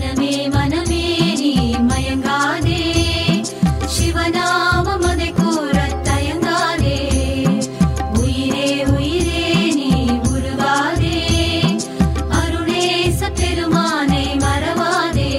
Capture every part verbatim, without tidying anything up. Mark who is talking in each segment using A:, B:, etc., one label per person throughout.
A: மனமே மனமே நீ மயங்காதே, சிவநாமம் அதை கூறத் தயங்காதே. உயிரே உயிரே நீ உருகாதே, அருணேச பெருமானை மறவாதே.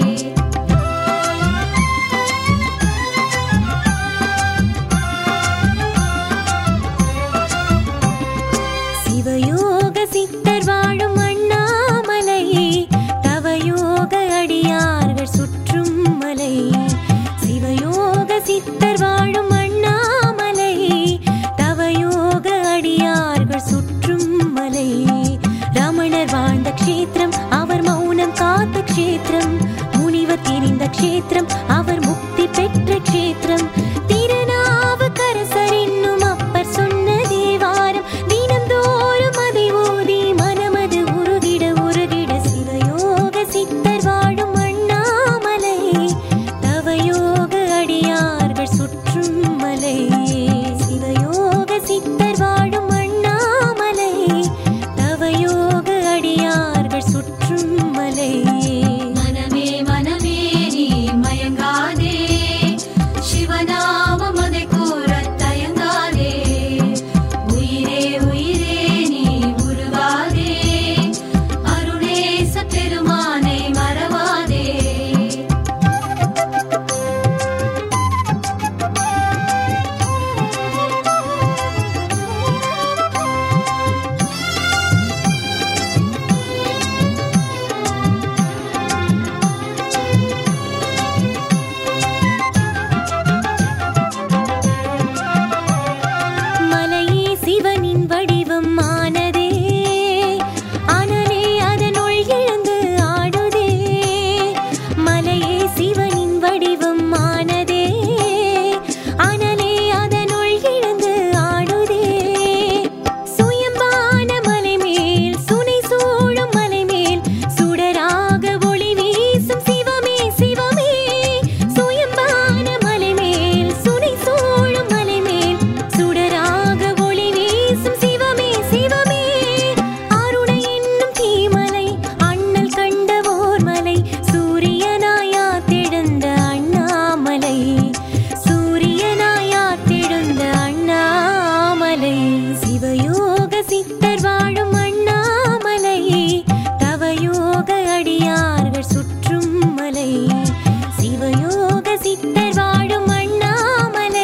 B: சிவயோக சித்தர் வாழும் அண்ணாமலை, தவயோக அடியார்கள் சுற்றும் மலை. சிவயோக சித்தர் வாழும் அண்ணாமலை, தவயோக அடியார்கள் சுற்றும் மலை. ரமணர் வாழ்ந்த க்ஷேத்திரம், அவர் மௌனம் காத்த க்ஷேத்திரம். முனிவர் தெரிந்த க்ஷேத்திரம், அவர் முக்தி பெற்ற க்ஷேத்திரம். திருநாவுக்கரசர் என்னும் அப்பர் சொன்ன தேவாரம், தினந்தோறும் அதை ஓதி மனமது உருகிட உருகிட. சிவயோக சித்தர் வாழும் அண்ணாமலை, தவயோக அடியார்கள் சுற்றும் மலை. சிவயோக சித்தர் வாழும் அண்ணாமலை, தவயோக அடியார்கள் சுற்றும் மலை.
A: மனமே மனமே நீ மயங்காதே, சிவநாமம் அதை கூறத் தயங்காதே. உயிரே உயிரே நீ உருகாதே, அருணேச பெருமானை மறவாதே.
B: மலையே சிவனின் வடிவம் ஆனதே, அனலே அதனுள் எழுந்து ஆடுதே. மலையே சிவனின் வடிவம் ஆனதே, அனலே அதனுள் எழுந்து ஆடுதே. சுயம்பான மலை மேல் சுனை சூழும் மலை மேல், சுடராக ஒளி வீசும் சிவமே சிவமே. சுயம்பான மலை மேல் சுனை சூழும் மலை மேல், சுடராக ஒளி வீசும் சிவமே சிவமே. அருணை என்னும் தீமலை, அண்ணல் கண்ட ஓர் மலை. சூரியனாயாத் தெழுந்த அண்ணாமலை, சூரியனாயாத் தெழுந்த அண்ணாமலை. சிவயோக சித்தர் வாழும் அண்ணாமலை, தவயோக அடியார்கள் சுற்றும் மலை. சிவயோக சித்தர் வாழும் அண்ணாமலை,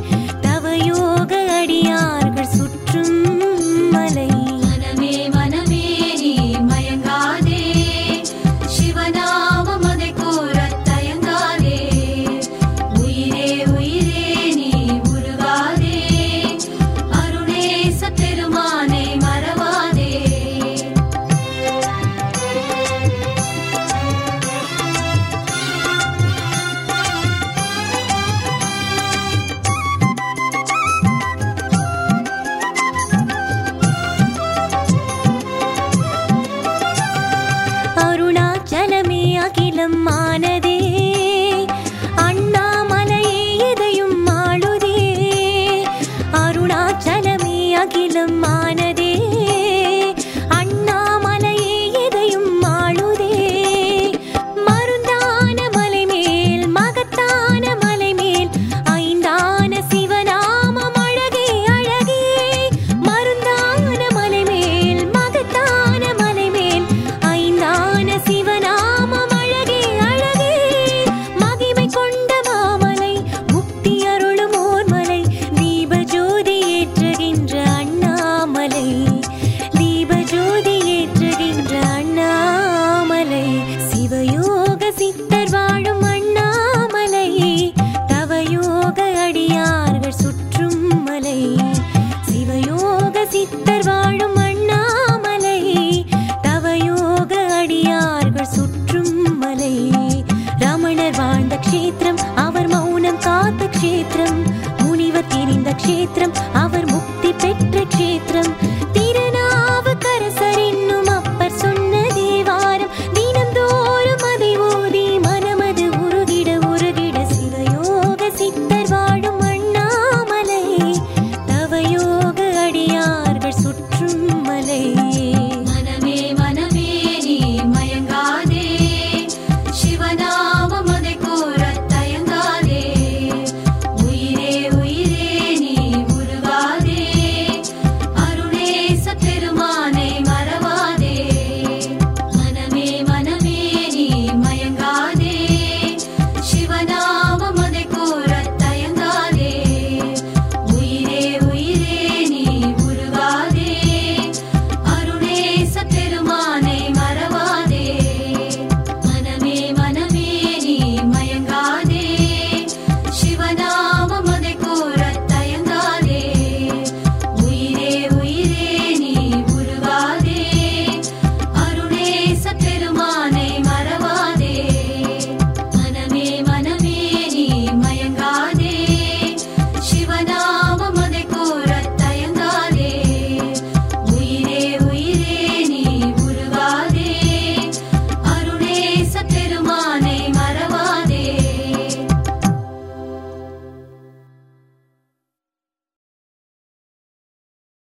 B: தவயோக அடியார்கள் சுற்றும் மலை.
A: மனமே மனமே நீ மயங்காதே, சிவநாமம் அதை கூறத் தயங்காதே. உயிரே உயிரே நீ உருகாதே, அருணேச பெருமானை மறவாதே.
B: அருணாச்சலமே அகிலம்